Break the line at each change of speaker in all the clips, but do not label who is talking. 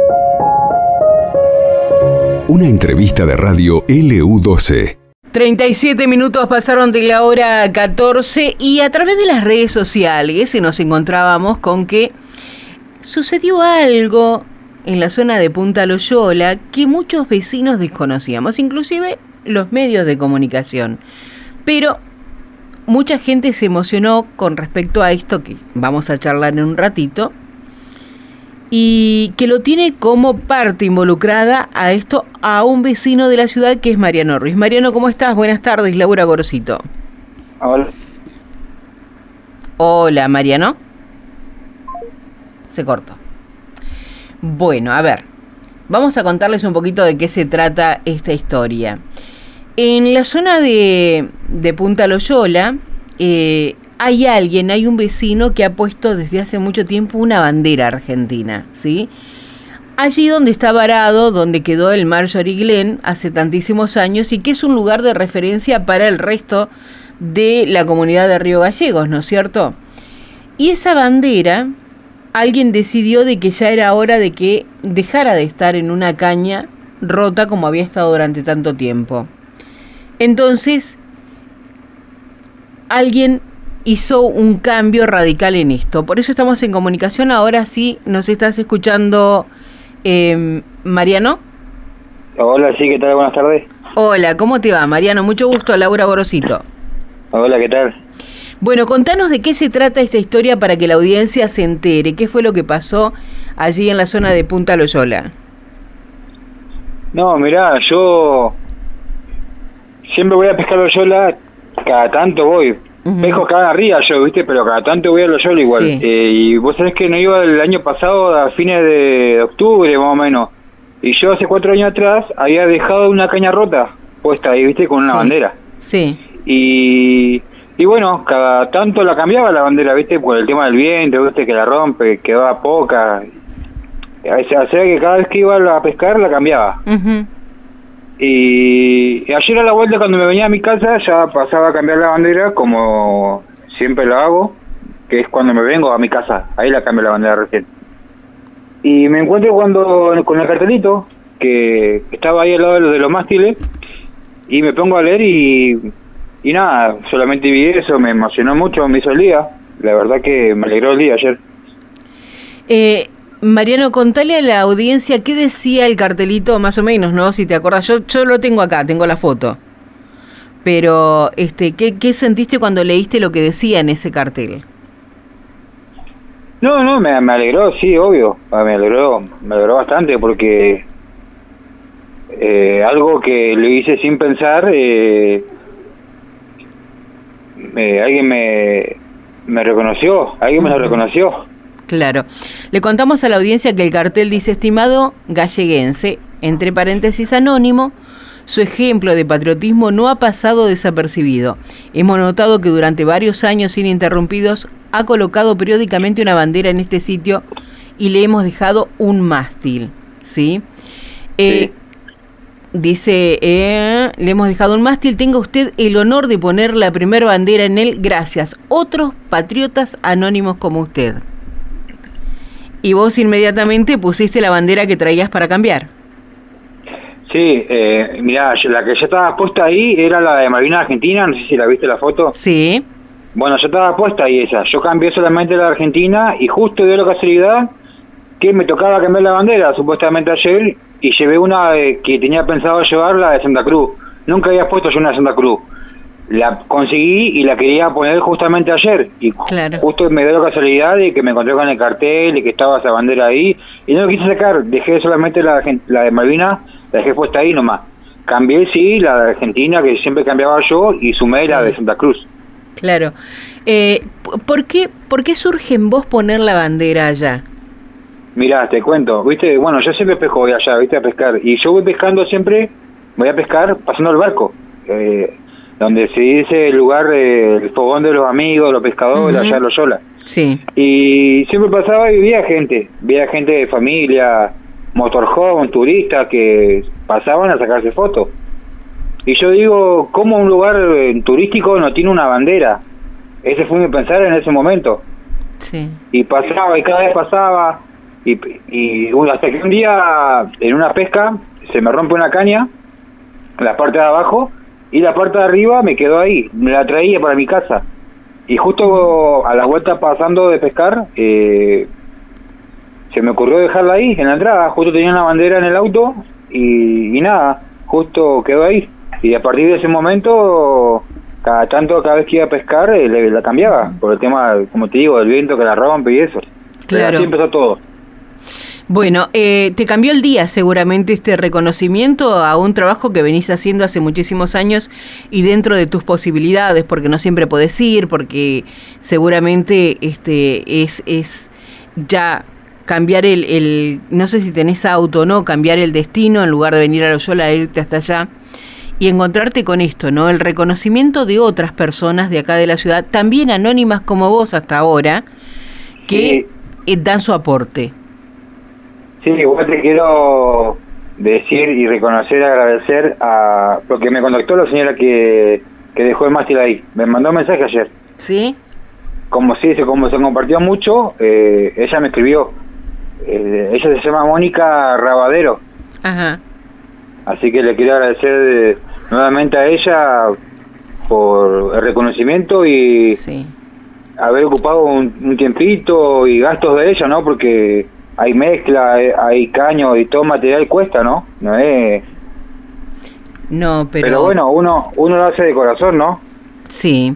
Una entrevista de radio LU12.
37 minutos pasaron de la hora 14 y a través de las redes sociales nos encontrábamos con que sucedió algo en la zona de Punta Loyola que muchos vecinos desconocíamos, inclusive los medios de comunicación. Pero mucha gente se emocionó con respecto a esto que vamos a charlar en un ratito y que lo tiene como parte involucrada a esto a un vecino de la ciudad que es Mariano Ruiz. Mariano, ¿cómo estás? Buenas tardes, Laura Gorosito.
Hola.
Hola, Mariano. Se cortó. Bueno, a ver, vamos a contarles un poquito de qué se trata esta historia. En la zona de Punta Loyola hay un vecino que ha puesto desde hace mucho tiempo una bandera argentina, ¿sí? Allí donde está varado, donde quedó el Marjorie Glen hace tantísimos años y que es un lugar de referencia para el resto de la comunidad de Río Gallegos, ¿no es cierto? Y esa bandera, alguien decidió de que ya era hora de que dejara de estar en una caña rota como había estado durante tanto tiempo. Entonces, alguien hizo un cambio radical en esto. Por eso estamos en comunicación. Ahora sí, ¿nos estás escuchando, Mariano?
Hola, sí, ¿qué tal? Buenas tardes.
Hola, ¿cómo te va, Mariano? Mucho gusto, Laura Gorosito.
Hola, ¿qué tal?
Bueno, contanos de qué se trata esta historia para que la audiencia se entere. ¿Qué fue lo que pasó allí en la zona de Punta Loyola?
No, mirá, yo siempre voy a pescar Loyola, cada tanto voy. Pesco cada ría yo, ¿viste? Pero cada tanto voy a Loyola igual.
Sí.
Y vos sabés que no iba el año pasado a fines de octubre, más o menos. Y yo hace 4 años atrás había dejado una caña rota puesta ahí, ¿viste? Con una bandera. Sí. Y bueno, cada tanto la cambiaba la bandera, ¿viste? Por el tema del viento, ¿viste? Que la rompe, quedaba poca. O sea que cada vez que iba a pescar la cambiaba. Y ayer a la vuelta cuando me venía a mi casa ya pasaba a cambiar la bandera como siempre lo hago, que es cuando me vengo a mi casa, ahí la cambio la bandera recién. Y me encuentro con el cartelito que estaba ahí al lado de los mástiles y me pongo a leer y nada, solamente vi eso, me emocionó mucho, me hizo el día, la verdad que me alegró el día ayer.
Mariano, contale a la audiencia qué decía el cartelito, más o menos, ¿no? Si te acuerdas, yo lo tengo acá, tengo la foto. Pero, ¿qué sentiste cuando leíste lo que decía en ese cartel?
No, me alegró, sí, obvio, me alegró bastante porque algo que lo hice sin pensar, alguien me reconoció, alguien me lo reconoció.
Claro. Le contamos a la audiencia que el cartel dice: estimado galleguense, entre paréntesis anónimo, su ejemplo de patriotismo no ha pasado desapercibido. Hemos notado que durante varios años ininterrumpidos ha colocado periódicamente una bandera en este sitio y le hemos dejado un mástil, ¿sí? Sí. Dice, le hemos dejado un mástil, tenga usted el honor de poner la primera bandera en él, gracias. Otros patriotas anónimos como usted. Y vos inmediatamente pusiste la bandera que traías para cambiar.
Sí, mirá, la que ya estaba puesta ahí era la de Malvinas Argentina, no sé si la viste la foto.
Sí.
Bueno, ya estaba puesta ahí esa, yo cambié solamente la de Argentina y justo dio la casualidad que me tocaba cambiar la bandera, supuestamente ayer, y llevé una que tenía pensado llevar, la de Santa Cruz. Nunca había puesto yo una de Santa Cruz. La conseguí y la quería poner justamente ayer y claro, justo me dio la casualidad de que me encontré con el cartel y que estaba esa bandera ahí y no lo quise sacar, dejé solamente la de Malvinas, la dejé puesta ahí nomás. Cambié sí la de Argentina que siempre cambiaba yo y sumé la de Santa Cruz.
Claro. ¿Por qué surge en vos poner la bandera allá?
Mirá, te cuento, viste, bueno, yo siempre pesco voy allá, viste, a pescar y yo voy pescando siempre, voy a pescar pasando el barco. Donde se dice el lugar del fogón de los amigos, los pescadores, allá en Loyola. Sí. Y siempre pasaba y veía gente de familia, motorhome, turistas que pasaban a sacarse fotos. Y yo digo, ¿cómo un lugar turístico no tiene una bandera? Ese fue mi pensar en ese momento. Sí. Y pasaba, y cada vez pasaba, Hasta que un día, en una pesca, se me rompe una caña, la parte de abajo, y la parte de arriba me quedó ahí, me la traía para mi casa. Y justo a la vuelta pasando de pescar, se me ocurrió dejarla ahí, en la entrada. Justo tenía una bandera en el auto y nada, justo quedó ahí. Y a partir de ese momento, cada vez que iba a pescar, la cambiaba, por el tema, como te digo, del viento que la rompe y eso.
Claro.
Así empezó todo.
Bueno, te cambió el día seguramente este reconocimiento a un trabajo que venís haciendo hace muchísimos años y dentro de tus posibilidades, porque no siempre podés ir, porque seguramente es ya cambiar no sé si tenés auto o no, cambiar el destino en lugar de venir a Loyola, irte hasta allá y encontrarte con esto, ¿no? El reconocimiento de otras personas de acá de la ciudad, también anónimas como vos hasta ahora, que dan su aporte.
Sí, igual te quiero decir y reconocer, agradecer porque me contactó la señora que dejó el mástil ahí. Me mandó un mensaje ayer.
¿Sí?
Como se compartió mucho, ella me escribió. Ella se llama Mónica Rabadero.
Ajá.
Así que le quiero agradecer nuevamente a ella por el reconocimiento y haber ocupado un tiempito y gastos de ella, ¿no? Porque hay mezcla, hay caño y todo material cuesta, ¿no? No es...
No,
pero bueno, uno lo hace de corazón, ¿no?
Sí.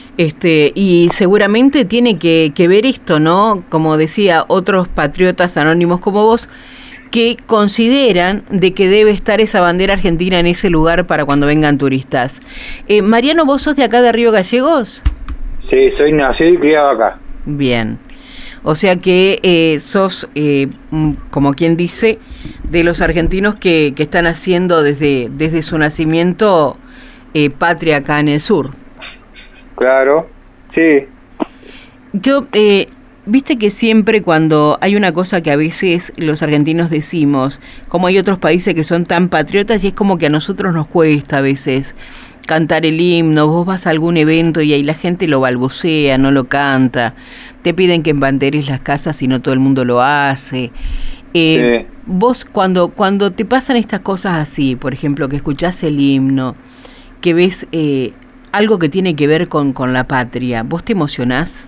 Y seguramente tiene que ver esto, ¿no? Como decía, otros patriotas anónimos como vos, que consideran de que debe estar esa bandera argentina en ese lugar para cuando vengan turistas. Mariano, ¿vos sos de acá de Río Gallegos?
Sí, soy nacido y criado acá.
Bien. O sea que sos, como quien dice, de los argentinos que están haciendo desde su nacimiento patria acá en el sur.
Claro, sí.
Yo, viste que siempre cuando hay una cosa que a veces los argentinos decimos, como hay otros países que son tan patriotas, y es como que a nosotros nos cuesta a veces cantar el himno. Vos vas a algún evento y ahí la gente lo balbucea, no lo canta, te piden que embanderes las casas y no todo el mundo lo hace. Sí. Vos cuando te pasan estas cosas así, por ejemplo, que escuchás el himno, que ves algo que tiene que ver con la patria, ¿vos te emocionás?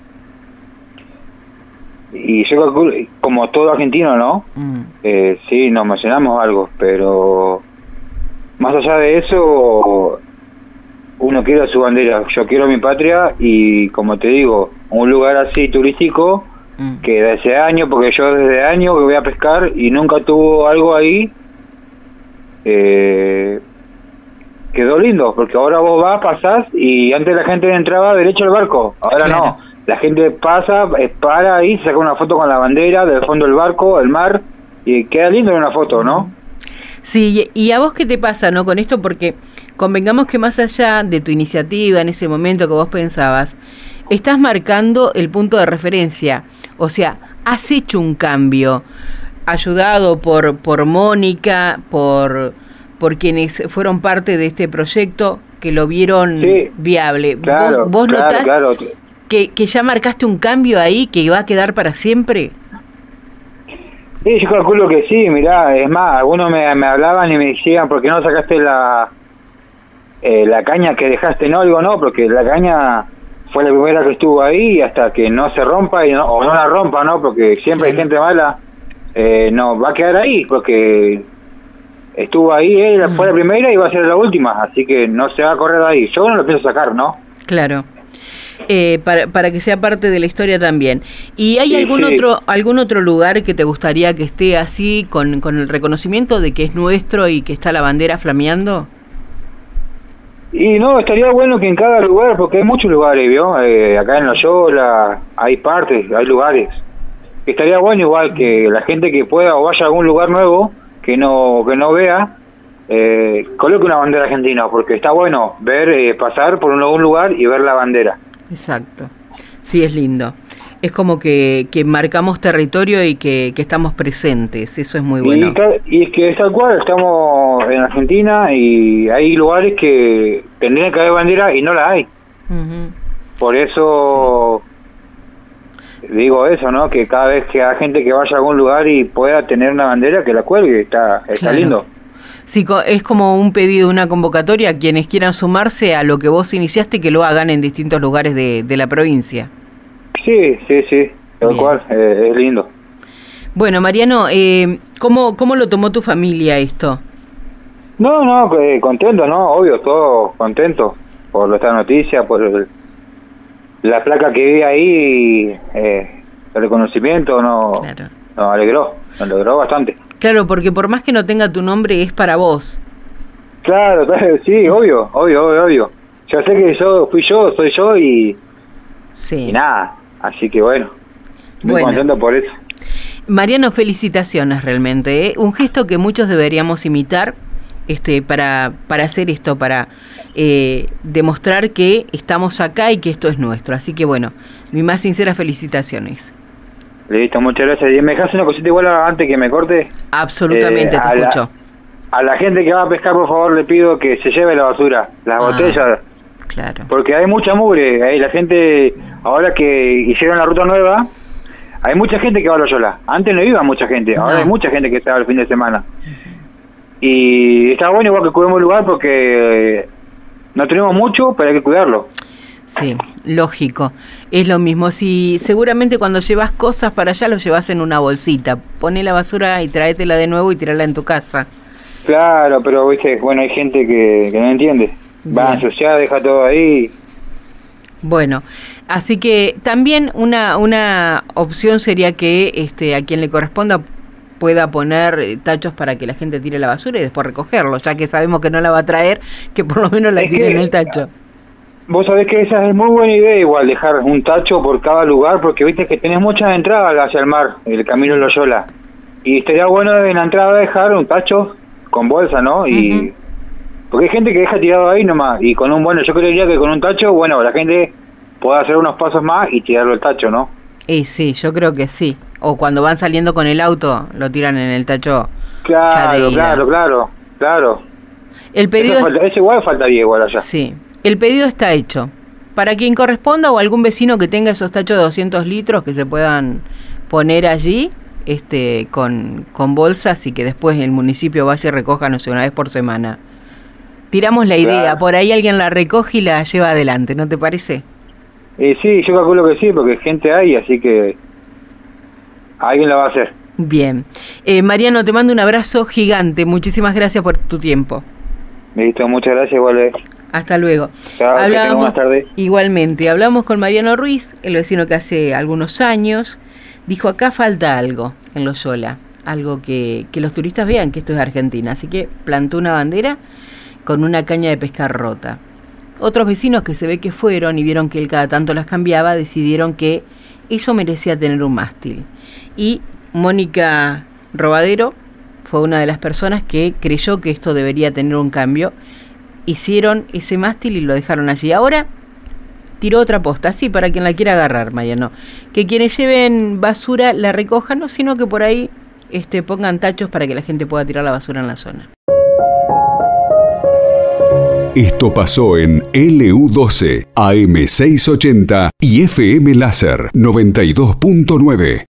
Y yo calculo, como todo argentino, ¿no? Sí, nos emocionamos algo, pero más allá de eso, uno quiere su bandera. Yo quiero mi patria y, como te digo, un lugar así turístico que desde años, porque yo desde años que voy a pescar y nunca tuvo algo ahí, quedó lindo, porque ahora vos vas, pasás y antes la gente entraba derecho al barco, ahora claro. No, la gente pasa, para ahí, saca una foto con la bandera del fondo del barco, el mar, y queda lindo en una foto, ¿no?
Sí, y a vos qué te pasa, ¿no? Con esto, porque convengamos que más allá de tu iniciativa en ese momento que vos pensabas, estás marcando el punto de referencia, o sea, has hecho un cambio, ayudado por Mónica, por quienes fueron parte de este proyecto, que lo vieron viable.
Claro,
¿Vos notás
claro.
Que ya marcaste un cambio ahí que va a quedar para siempre?
Sí, yo calculo que sí, mirá, es más, algunos me hablaban y me decían, ¿por qué no sacaste la caña que dejaste? No, digo, no, porque la caña fue la primera que estuvo ahí hasta que no se rompa o no la rompa, ¿no? Porque siempre hay gente mala, no, va a quedar ahí, porque estuvo ahí, fue la primera y va a ser la última, así que no se va a correr de ahí. Yo no lo pienso sacar, ¿no?
Claro. Para que sea parte de la historia también. ¿Y hay algún otro lugar que te gustaría que esté así, con el reconocimiento de que es nuestro y que está la bandera flameando?
Y no, estaría bueno que en cada lugar, porque hay muchos lugares, ¿vio? Acá en Loyola hay partes, hay lugares. Estaría bueno igual que la gente que pueda o vaya a algún lugar nuevo que no vea, coloque una bandera argentina, porque está bueno ver, pasar por un lugar y ver la bandera.
Exacto. Sí, es lindo. Es como que marcamos territorio y que estamos presentes. Eso es muy bueno.
Y es que es tal cual, estamos en Argentina y hay lugares que tendrían que haber bandera y no la hay. Por eso digo eso, ¿no? Que cada vez que haya gente que vaya a algún lugar y pueda tener una bandera, que la cuelgue, está
Claro.
lindo.
Sí, es como un pedido, una convocatoria a quienes quieran sumarse a lo que vos iniciaste, que lo hagan en distintos lugares de la provincia.
Sí, tal
Bien.
cual, es lindo.
Bueno, Mariano, ¿cómo lo tomó tu familia esto?
No, contento, ¿no? Obvio, todo contento por esta noticia, por la placa que vi ahí, el reconocimiento,
Claro.
nos alegró bastante.
Claro, porque por más que no tenga tu nombre, es para vos.
Claro, sí, obvio. Yo sé que soy yo y
Sí.
nada, así que bueno, muy
Bueno.
contento por eso.
Mariano, felicitaciones realmente, ¿eh? Un gesto que muchos deberíamos imitar para hacer esto, para demostrar que estamos acá y que esto es nuestro. Así que bueno, mis más sinceras felicitaciones.
Listo, muchas gracias. ¿Y me dejas una cosita igual antes que me corte?
Absolutamente, te escucho.
A la gente que va a pescar, por favor, le pido que se lleve la basura, las botellas,
Claro.
porque hay mucha mugre. La gente, ahora que hicieron la ruta nueva, hay mucha gente que va a Loyola. Antes no iba mucha gente, ahora
No.
hay mucha gente que está el fin de semana. Y está bueno igual que cuidemos el lugar porque no tenemos mucho, pero hay que cuidarlo.
Sí, lógico. Es lo mismo. Si seguramente cuando llevas cosas para allá lo llevas en una bolsita. Poné la basura y tráetela de nuevo y tirala en tu casa.
Claro, pero viste, bueno, hay gente que no entiende. Va a
Bien.
ensuciar, deja todo ahí.
Bueno, así que también una opción sería que a quien le corresponda pueda poner tachos para que la gente tire la basura y después recogerlo, ya que sabemos que no la va a traer, que por lo menos la
Es
tire
que-
en el tacho.
Vos sabés que esa es muy buena idea igual, dejar un tacho por cada lugar, porque viste que tenés muchas entradas hacia el mar, el camino
Sí.
Loyola. Y estaría bueno en la entrada dejar un tacho con bolsa, ¿no? Y
Ujú.
porque hay gente que deja tirado ahí nomás, y con yo creería que con un tacho, bueno, la gente puede hacer unos pasos más y tirarlo al tacho, ¿no?
Y sí, yo creo que sí. O cuando van saliendo con el auto, lo tiran en el tacho. Ya de
Claro,
ida.
claro.
El pedido
Eso igual faltaría igual allá.
Sí, el pedido está hecho. Para quien corresponda o algún vecino que tenga esos tachos de 200 litros que se puedan poner allí, con bolsas y que después el municipio vaya y recoja, no sé, una vez por semana. Tiramos la idea,
Claro.
por ahí alguien la recoge y la lleva adelante, ¿no te parece?
Sí, yo calculo que sí, porque gente hay, así que alguien la va a hacer.
Bien. Mariano, te mando un abrazo gigante. Muchísimas gracias por tu tiempo.
Listo, muchas gracias, igual.
Hasta luego.
Chao, que tengan buenas tardes.
Igualmente, hablamos con Mariano Ruiz, el vecino que hace algunos años dijo: acá falta algo en Loyola, algo que los turistas vean que esto es Argentina. Así que plantó una bandera con una caña de pescar rota. Otros vecinos que se ve que fueron y vieron que él cada tanto las cambiaba, decidieron que eso merecía tener un mástil. Y Mónica Robadero fue una de las personas que creyó que esto debería tener un cambio. Hicieron ese mástil y lo dejaron allí. Ahora tiró otra posta, sí, para quien la quiera agarrar, Mariano. Que quienes lleven basura la recojan, no, sino que por ahí pongan tachos para que la gente pueda tirar la basura en la zona.
Esto pasó en LU12, AM680 y FM Láser 92.9.